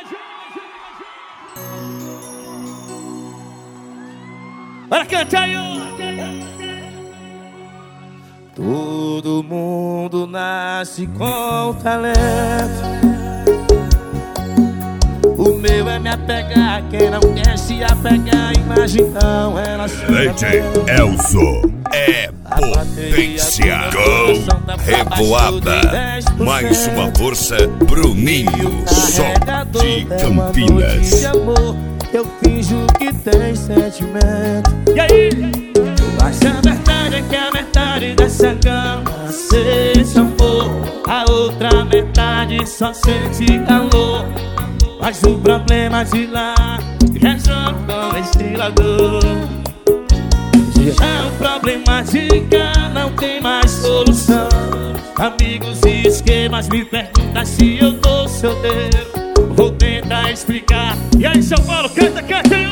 Bora cantar aí, todo mundo nasce com talento. O meu é me apegar, quem não quer se apegar, imagina então ela se DJ Elzo é potência. Gol Revoada. Mais uma força, Bruninho, som de Campinas. Eu finjo que tem sentimento. E aí? Mas a verdade é que a metade dessa cama sente amor, a outra metade só sente calor. Mas o problema de lá resolve com o ventilador. Já o problema de cá não tem mais solução. Amigos e esquemas me perguntam se eu tô solteiro. Vou tentar explicar. E aí, São Paulo, canta, canta aí.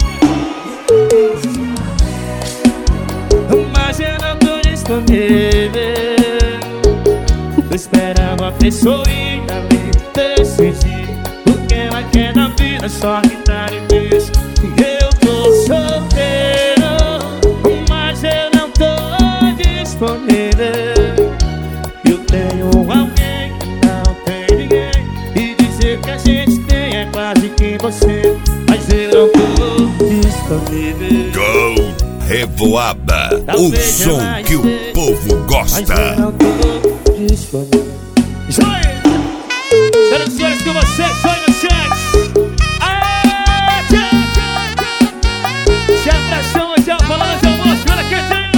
Mas eu não tô disponível. Tô esperando a pessoinha me decidir. O que ela quer da vida, só que tá difícil. Eu tô solteiro, mas eu não tô disponível. Eu tenho alguém que não tem ninguém. E dizer que a gente tem é quase que você, mas eu não tô disponível. Gol Revoada, o som que o povo gosta. Mas eu não tô disponível. Joia! Senhoras e senhores, com vocês, Joia no chat. Aê, tchau, tchau. Se abração, tchau, falando de almoço, olha que tem.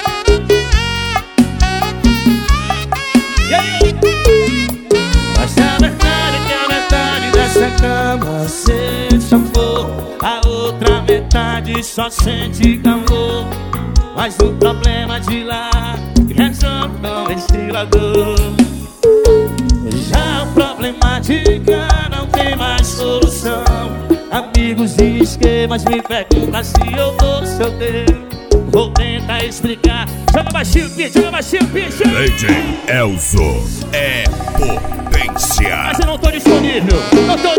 E aí? Mas a verdade é que a metade dessa cama sente amor, a outra metade só sente calor. Mas o problema de lá resolve com o ventilador. Já o problema de cá não tem mais solução. Amigos e esquemas me perguntam se eu tô solteiro. Vou tentar explicar. Joga baixinho, bicho, joga baixinho, bicho. DJ Elzo é potência. Mas eu não tô disponível, não tô.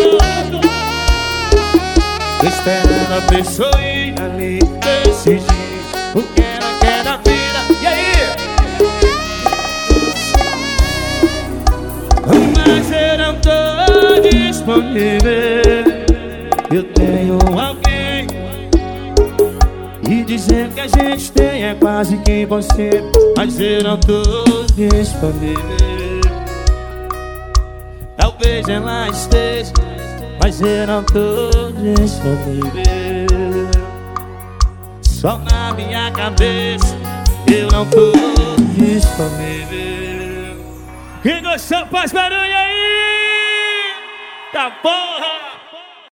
Tô esperando a pessoinha me decidir o que ela quer da vida. E aí? Mas eu não tô disponível. Eu tenho alguém. E dizer que a gente tem é quase que você, mas eu não tô disponível. Talvez ela esteja, mas eu não tô disponível. Só na minha cabeça eu não tô disponível. Quem gostou faz barulho aí! Tá porra!